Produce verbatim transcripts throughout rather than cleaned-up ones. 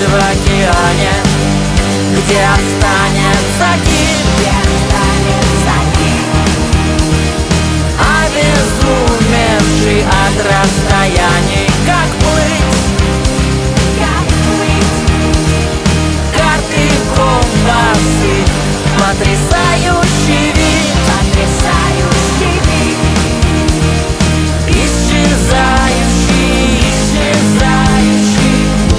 в океане, где останется гибель, где останется гибель, обезумевший от расстояний. Как плыть, как плыть, карты, компасы, потрясающий вид, потрясающий вид, исчезающий, исчезающий.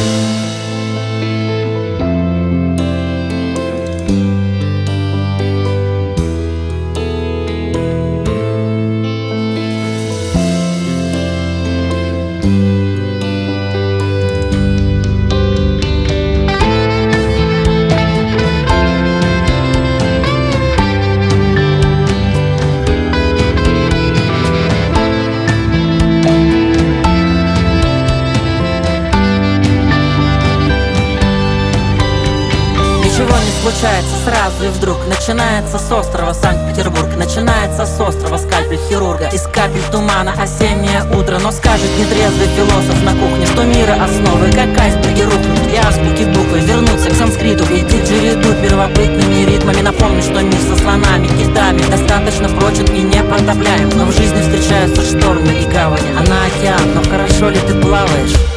Ничего не случается сразу и вдруг. Начинается с острова Санкт-Петербург, начинается с острова скальпель хирурга. Из капель тумана осеннее утро. Но скажет нетрезвый философ на кухне, что мира основы, как айсберги, рухнут, и азбуки буквы вернутся к санскриту и диджериду первобытными ритмами. Напомню, что мир со слонами, китами достаточно прочен и непотопляем. Но в жизни встречаются штормы и гавани, а на океан, но хорошо ли ты плаваешь?